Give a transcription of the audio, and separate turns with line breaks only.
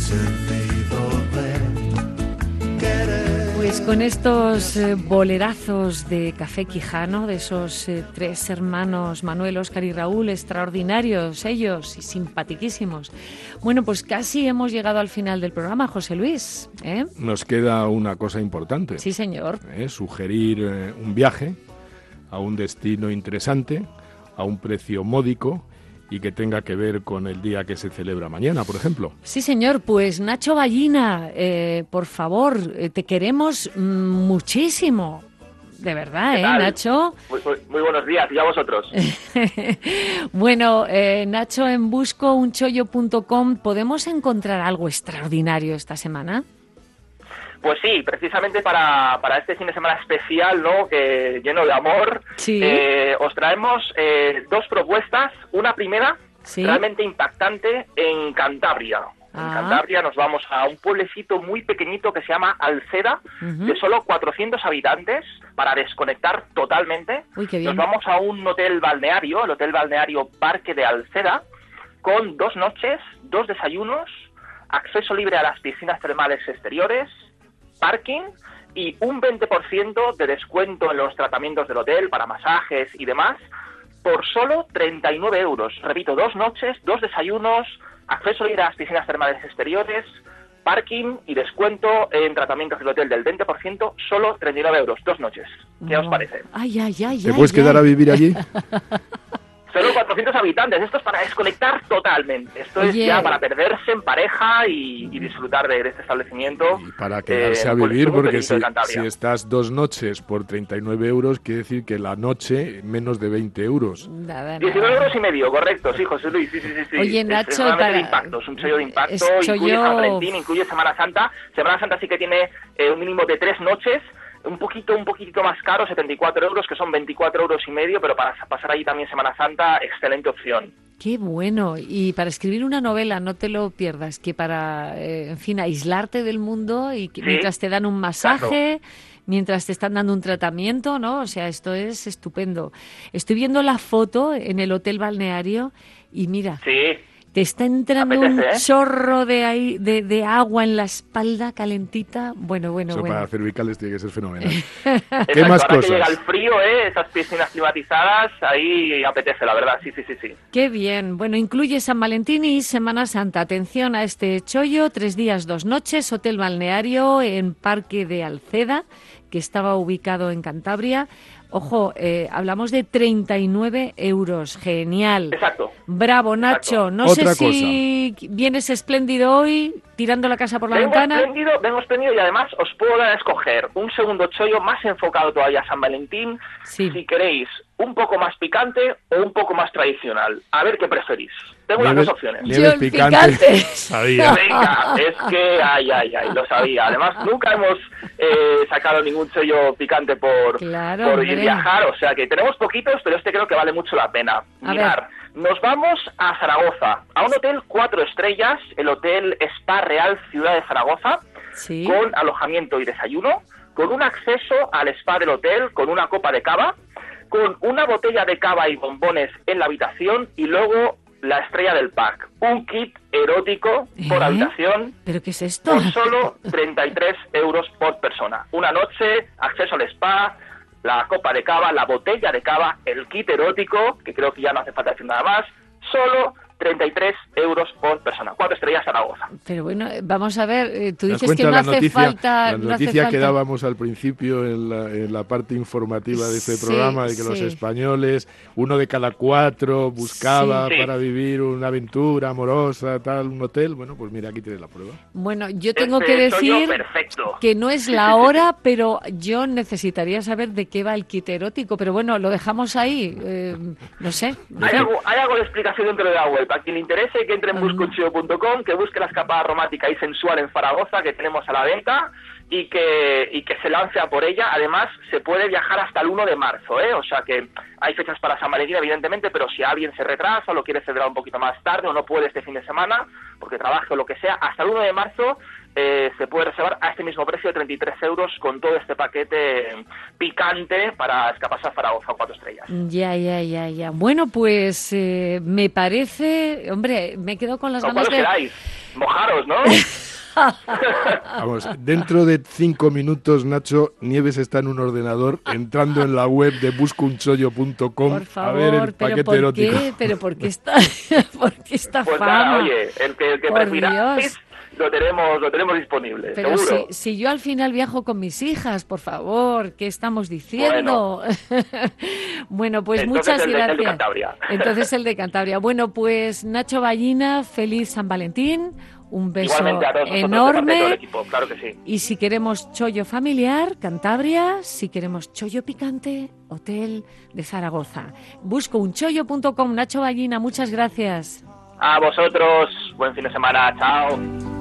Pues con estos bolerazos de Café Quijano, de esos tres hermanos, Manuel, Óscar y Raúl, extraordinarios ellos y simpaticísimos. Bueno, pues casi hemos llegado al final del programa, José Luis, ¿eh?
Nos queda una cosa importante.
Sí, señor.
Sugerir un viaje a un destino interesante, a un precio módico y que tenga que ver con el día que se celebra mañana, por ejemplo.
Sí, señor. Pues Nacho Ballina, por favor, te queremos muchísimo. De verdad, Nacho?
Muy buenos días, y a vosotros.
Bueno, Nacho, en buscounchoyo.com, ¿podemos encontrar algo extraordinario esta semana?
Pues sí, precisamente para este fin de semana especial, ¿no? Que lleno de amor,
sí.
Os traemos dos propuestas. Una primera,
¿sí?
Realmente impactante, en Cantabria. En Cantabria nos vamos a un pueblecito muy pequeñito que se llama Alceda, de solo 400 habitantes, para desconectar totalmente.
Uy, qué bien.
Nos vamos a un hotel balneario, el Hotel Balneario Parque de Alceda, con 2 noches, 2 desayunos, acceso libre a las piscinas termales exteriores, parking y un 20% de descuento en los tratamientos del hotel para masajes y demás por solo 39 euros. Repito, 2 noches, 2 desayunos, acceso libre a las piscinas termales exteriores, parking y descuento en tratamientos del hotel del 20%, solo 39 euros, 2 noches. ¿Qué os parece?
Ay.
¿Te puedes quedar a vivir allí?
Solo 400 habitantes, esto es para desconectar totalmente, esto es ya para perderse en pareja y disfrutar de este establecimiento.
Y para quedarse a vivir, porque si estás 2 noches por 39 euros, quiere decir que la noche menos de 20 euros.
19 euros y medio, correcto, sí, José Luis, sí.
Oye, Nacho,
es un sello de impacto, incluye San Valentín, incluye Semana Santa. Semana Santa sí que tiene un mínimo de 3 noches, un poquito más caro, 74 euros, que son 24 euros y medio, pero para pasar ahí también Semana Santa, excelente opción.
Qué bueno. Y para escribir una novela, no te lo pierdas, que para, aislarte del mundo y que mientras te dan un masaje, mientras te están dando un tratamiento, ¿no? O sea, esto es estupendo. Estoy viendo la foto en el hotel balneario y mira...
Sí.
Te está entrando un chorro de agua en la espalda calentita. Bueno.
Eso para cervicales tiene que ser fenomenal.
¿Qué más cosas? Que llega el frío, esas piscinas climatizadas, ahí apetece, la verdad, sí.
Qué bien. Bueno, incluye San Valentín y Semana Santa. Atención a este chollo, 3 días, 2 noches, hotel balneario en Parque de Alceda, que estaba ubicado en Cantabria. Ojo, hablamos de 39 euros. Genial.
Exacto.
Bravo, Nacho. No sé si vienes espléndido hoy, tirando la casa por la ventana.
Vengo espléndido y además os puedo dar a escoger un segundo chollo más enfocado todavía a San Valentín. Sí. Si queréis un poco más picante o un poco más tradicional. A ver qué preferís. Tengo las 2 opciones.
Yo el picante. Sabía.
Venga, es que ay, lo sabía. Además, nunca hemos sacado ningún chollo picante por ir viajar, o sea que tenemos poquitos, pero este creo que vale mucho la pena. Mirar, nos vamos a Zaragoza, a un hotel 4 estrellas, el Hotel Spa Real Ciudad de Zaragoza, con alojamiento y desayuno, con un acceso al spa del hotel, con una copa de cava, con una botella de cava y bombones en la habitación y luego la estrella del pack, un kit erótico por habitación.
¿Pero qué es esto?
Por solo 33 euros por persona. Una noche, acceso al spa, la copa de cava, la botella de cava, el kit erótico, que creo que ya no hace falta decir nada más, solo 33 euros por persona. 4 estrellas Zaragoza.
Pero bueno, vamos a ver, tú dices que no hace falta...
La noticia que dábamos al principio en la parte informativa de este programa, de que los españoles, 1 de cada 4 buscaba para vivir una aventura amorosa, un hotel. Bueno, pues mira, aquí tienes la prueba.
Bueno, yo tengo que decir que no es la hora, pero yo necesitaría saber de qué va el kit erótico. Pero bueno, lo dejamos ahí, no sé.
Hay algo de explicación dentro de la web. Para quien le interese, que entre en buscounchoyo.com, que busque la escapada romántica y sensual en Zaragoza que tenemos a la venta y que se lance a por ella. Además, se puede viajar hasta el 1 de marzo, o sea que hay fechas para San Valentín, evidentemente, pero si alguien se retrasa o lo quiere celebrar un poquito más tarde o no puede este fin de semana, porque trabaje o lo que sea, hasta el 1 de marzo se puede reservar a este mismo precio de 33 euros con todo este paquete picante para escaparse a Zaragoza 4 estrellas.
Ya. Bueno, pues me parece... Hombre, me quedo con las ganas de...
¿Cuáles queráis? Mojaros, ¿no?
Vamos, dentro de 5 minutos, Nacho, Nieves está en un ordenador entrando en la web de buscounchoyo.com a ver el paquete erótico.
¿Pero por qué está, por qué esta
pues
fama?
Nada, oye, el que prefiráis lo tenemos disponible,
pero
seguro.
Si yo al final viajo con mis hijas, por favor, ¿qué estamos diciendo? Bueno, pues muchas gracias.
El de Cantabria.
Entonces el de Cantabria. Bueno, pues Nacho Ballina, feliz San Valentín. Un beso enorme.
De todo el equipo, claro que sí.
Y si queremos chollo familiar, Cantabria. Si queremos chollo picante, Hotel de Zaragoza. Buscounchoyo.com. Nacho Ballina, muchas gracias.
A vosotros, buen fin de semana, chao.